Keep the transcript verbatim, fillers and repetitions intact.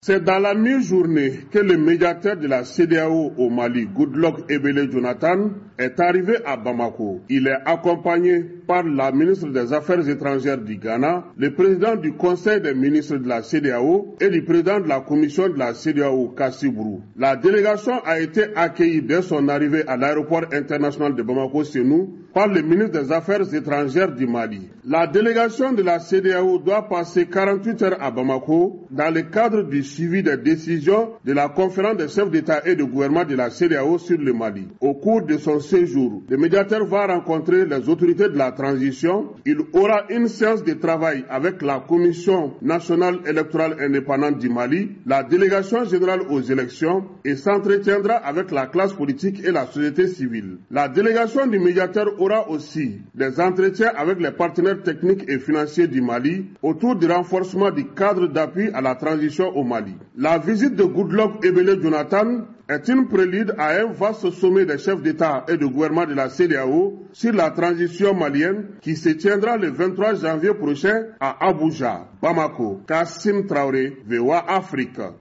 C'est dans la mi-journée que le médiateur de la C E D E A O au Mali, Goodluck Ebele Jonathan, est arrivé à Bamako. Il est accompagné par la ministre des Affaires étrangères du Ghana, le président du Conseil des ministres de la C E D E A O et le président de la commission de la C E D E A O, Kassi Brou. La délégation a été accueillie dès son arrivée à l'aéroport international de Bamako-Sénou par le ministre des Affaires étrangères du Mali. La délégation de la C E D E A O doit passer quarante-huit heures à Bamako dans le cadre du suivi des décisions de la conférence des chefs d'État et de gouvernement de la C E D E A O sur le Mali. Au cours de son séjour, le médiateur va rencontrer les autorités de la transition. Il aura une séance de travail avec la Commission nationale électorale indépendante du Mali, la délégation générale aux élections et s'entretiendra avec la classe politique et la société civile. La délégation du médiateur aura aussi des entretiens avec les partenaires techniques et financiers du Mali autour du renforcement du cadre d'appui à la transition au Mali. La visite de Goodluck Ebele Jonathan est une prélude à un vaste sommet des chefs d'État et de gouvernement de la C E D E A O sur la transition malienne qui se tiendra le vingt-trois janvier prochain à Abuja, Bamako. Kassim Traoré, V O A Afrique.